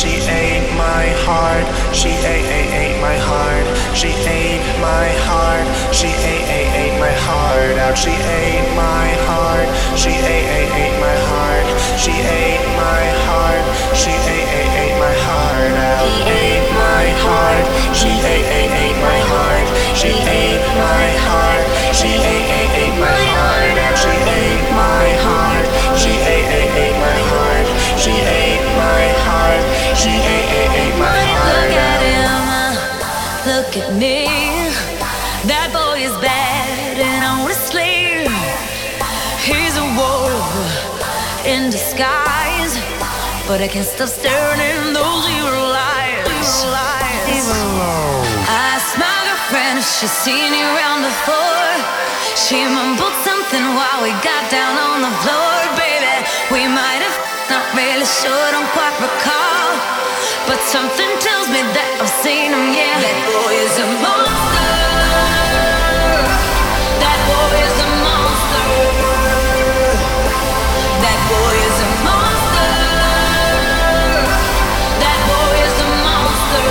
She ate my heart. She ate my heart. She ate my heart. She ate my heart out. She ate my heart. She ate my heart. She ate my heart. She ate my heart out. Ate my heart. She ate my heart. She ate my heart. She ate my heart out. She ate my heart. She ate my heart. She ate my heart. She ate my heart. Look at him, look at me. That boy is bad and honestly, he's a wolf in disguise. But I can't stop staring in those evil eyes. I asked my girlfriend if she's seen you around before. She mumbled something while we got down on the floor. Baby, we might have, not really sure, don't quite recall. But something tells me that I've seen him, yeah. That boy is a monster. That boy is a monster. That boy is a monster. That boy is a monster.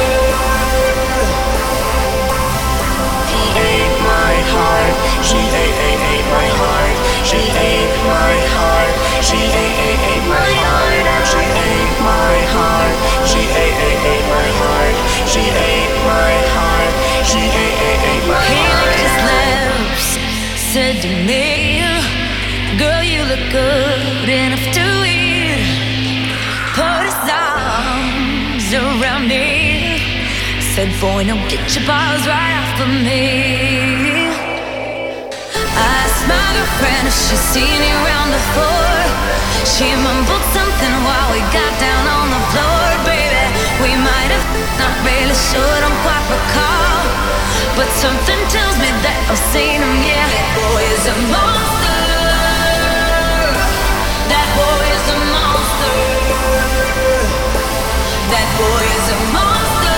He ate my heart. She ate my heart. She ate my heart. She ate my heart. She ate my heart. She ate my heart. She ate my heart. She ate my heart. He licked his lips, said to me, girl, you look good enough to eat. Put his arms around me, said, boy, now get your paws right off of me. I asked my girlfriend if she's seen you around before. She mumbled something while we got down on the floor. Baby, we might have, not really sure, don't quite recall. But something tells me that I've seen him, yeah. That boy is a monster. That boy is a monster. That boy is a monster.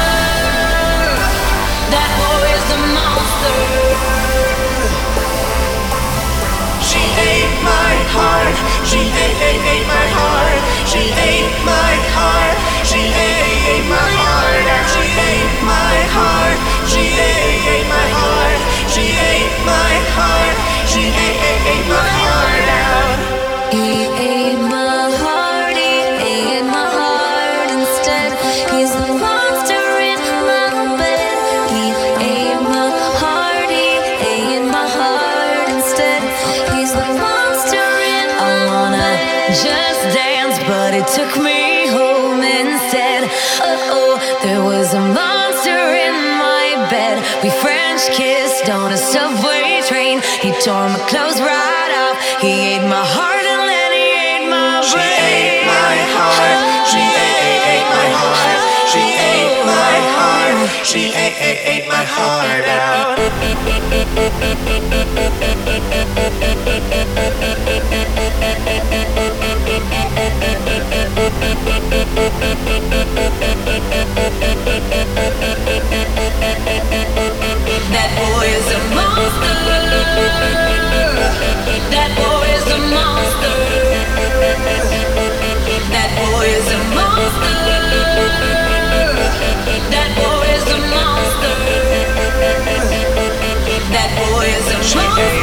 That boy is a monster. She ate my heart. She ate my heart. She ate my heart. She ate my heart. She ate my heart. She ate my heart. She ate my heart. She ate my heart out. He ate my heart. He ate my heart instead. He's the monster in my bed. He ate my heart. He ate my heart instead. He's the monster in my bed. I wanna just dance, but it took me home instead. Oh, there was a monster in my bed. We French kissed on a subway train. He tore my clothes right off. He ate my heart and then he ate my brain. She ate my heart. She ate my heart. She ate my heart. She ate my heart out. That boy is a monster. That boy is a monster. That boy is a monster. That boy is a monster. That boy is a monster.